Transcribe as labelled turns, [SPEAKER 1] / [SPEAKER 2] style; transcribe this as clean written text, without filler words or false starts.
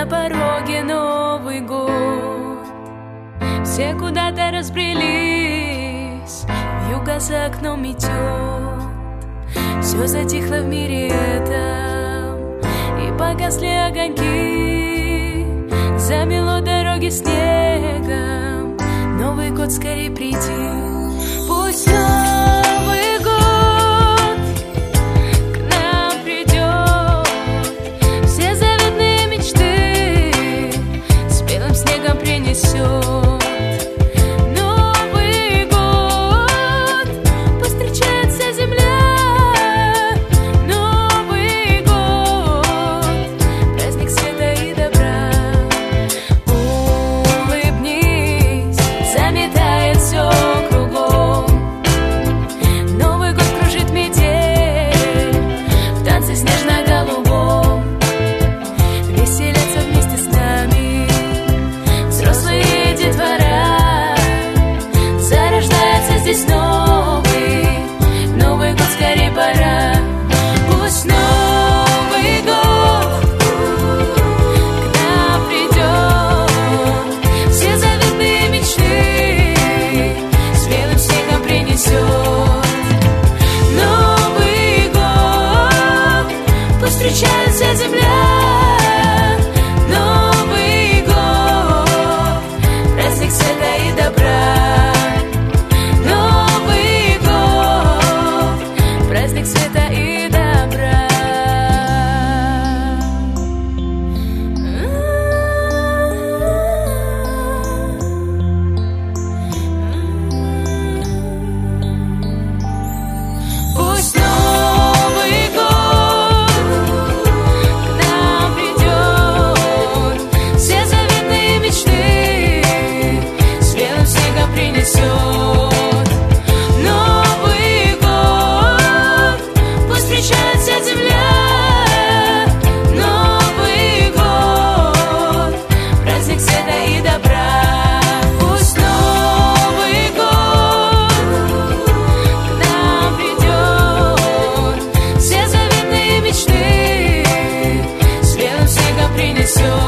[SPEAKER 1] на пороге Новый год. Все куда-то разбрелись, вьюга за окном метет. Все затихло в мире этом, и погасли огоньки. Замело дороги снегом, Новый год скорее приди. Пусть Новый год к нам придет, все заветные мечты с белым снегом принесет. Новый год пусть встречает вся земля. Новый год праздник света и добра. Улыбнись, заметает все кругом. Новый год кружит метель в танце снежно-голубом. Веселятся вместе с нами взрослые детвора. Зарождается здесь Новый год скорее пора. Пусть Новый год к нам придет, все заветные мечты с белым снегом принесет. Новый год пусть встречает вся земля. Новый год праздник света и добра. Новый год праздник света и добра. Пусть Новый год к нам придет, все заветные мечты с белым снегом принесет. Новый год пусть встречает вся земля. Новый год праздник света и добра. Пусть Новый год к нам придет, все заветные мечты с белым снегом принесет.